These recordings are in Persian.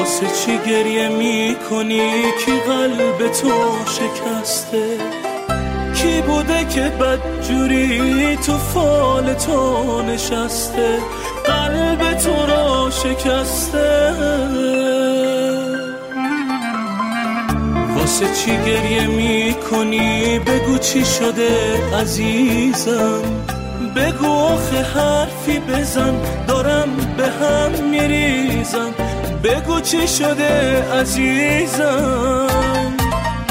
واسه چی گریه میکنی؟ کی قلب تو شکسته؟ کی بوده که بدجوری تو فال تو نشسته؟ قلب تو رو شکسته. واسه چی گریه میکنی؟ بگو چی شده عزیزم، بگو آخه حرفی بزن، دارم به هم میریزم. بگو چی شده عزیزم.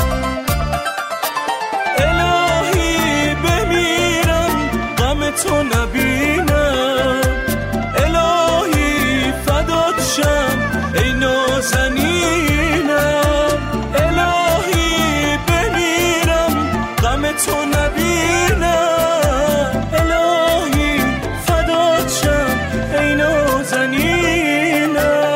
الهی بمیرم غم تو نبینم، الهی فدات شم ای نازنینم. الهی بمیرم غم تو نبینم، الهی فدات شم ای نازنینم.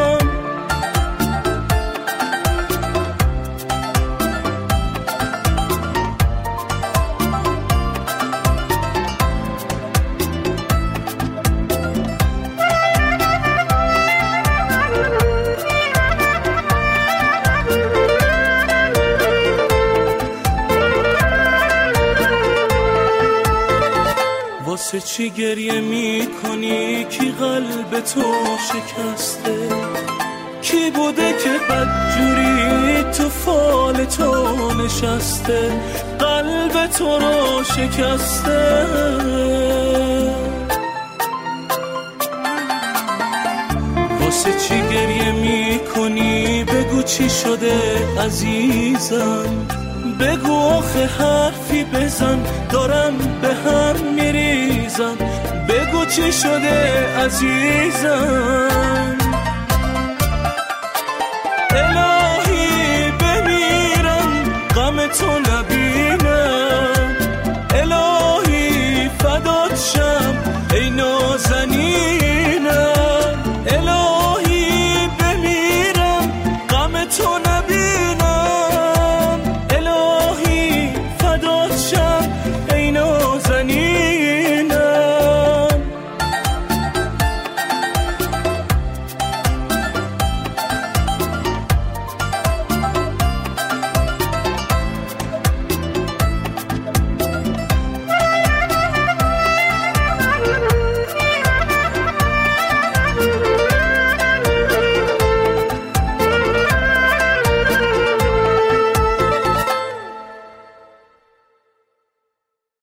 واسه چی گریه میکنی؟ کی قلب تو شکسته؟ کی بوده که بدجوری تو فال تو نشسته؟ قلب تو رو شکسته. واسه چی گریه میکنی؟ بگو چی شده عزیزم، بگو آخه حرفی بزن، دارم به هم میریزم. بگو چی شده عزیزم.